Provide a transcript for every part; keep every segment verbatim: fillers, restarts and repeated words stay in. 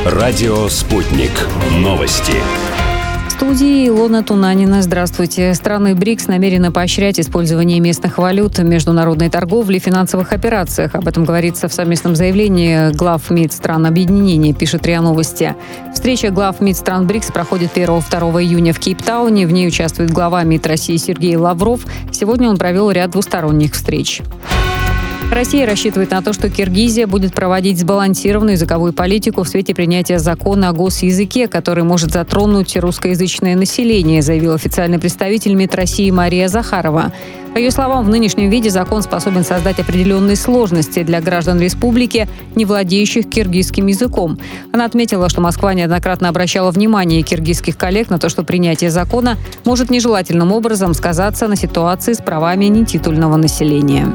Радио «Спутник». Новости. В студии Илона Тунанина. Здравствуйте. Страны БРИКС намерены поощрять использование местных валют в международной торговле и финансовых операциях. Об этом говорится в совместном заявлении глав МИД стран объединения, пишет РИА Новости. Встреча глав МИД стран БРИКС проходит первого-второго июня в Кейптауне. В ней участвует глава МИД России Сергей Лавров. Сегодня он провел ряд двусторонних встреч. Россия рассчитывает на то, что Киргизия будет проводить сбалансированную языковую политику в свете принятия закона о госязыке, который может затронуть русскоязычное население, заявил официальный представитель МИД России Мария Захарова. По ее словам, в нынешнем виде закон способен создать определенные сложности для граждан республики, не владеющих киргизским языком. Она отметила, что Москва неоднократно обращала внимание киргизских коллег на то, что принятие закона может нежелательным образом сказаться на ситуации с правами нетитульного населения.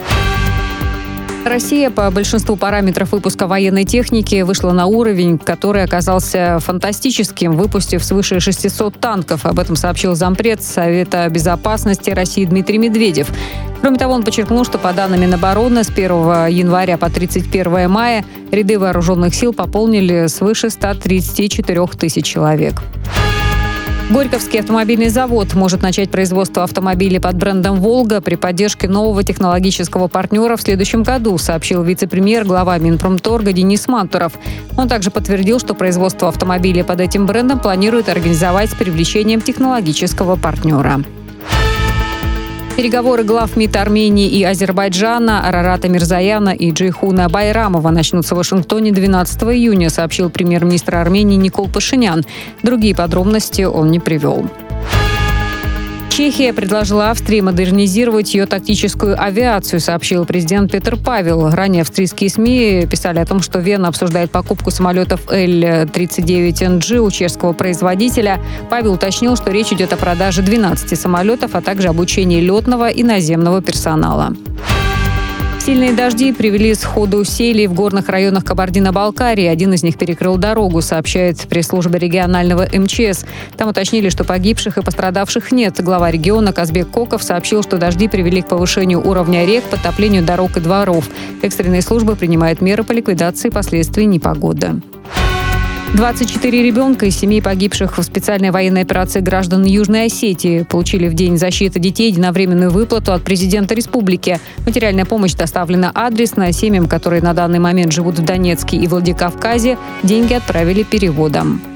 Россия по большинству параметров выпуска военной техники вышла на уровень, который оказался фантастическим, выпустив свыше шестисот танков. Об этом сообщил зампред Совета безопасности России Дмитрий Медведев. Кроме того, он подчеркнул, что по данным Минобороны с первого января по тридцать первое мая ряды вооруженных сил пополнили свыше ста тридцати четырёх тысяч человек. Горьковский автомобильный завод может начать производство автомобилей под брендом «Волга» при поддержке нового технологического партнера в следующем году, сообщил вице-премьер, глава Минпромторга Денис Мантуров. Он также подтвердил, что производство автомобилей под этим брендом планирует организовать с привлечением технологического партнера. Переговоры глав МИД Армении и Азербайджана Арарата Мирзояна и Джейхуна Байрамова начнутся в Вашингтоне двенадцатого июня, сообщил премьер-министр Армении Никол Пашинян. Другие подробности он не привел. Чехия предложила Австрии модернизировать ее тактическую авиацию, сообщил президент Петр Павел. Ранее австрийские СМИ писали о том, что Вена обсуждает покупку самолетов Эл тридцать девять эн джи у чешского производителя. Павел уточнил, что речь идет о продаже двенадцати самолетов, а также обучении летного и наземного персонала. Сильные дожди привели к сходу селей в горных районах Кабардино-Балкарии. Один из них перекрыл дорогу, сообщает пресс-служба регионального эм че эс. Там уточнили, что погибших и пострадавших нет. Глава региона Казбек Коков сообщил, что дожди привели к повышению уровня рек, подтоплению дорог и дворов. Экстренные службы принимают меры по ликвидации последствий непогоды. двадцать четыре ребенка из семей погибших в специальной военной операции граждан Южной Осетии получили в День защиты детей единовременную выплату от президента республики. Материальная помощь доставлена адресно. Семьям, которые на данный момент живут в Донецке и Владикавказе, деньги отправили переводом.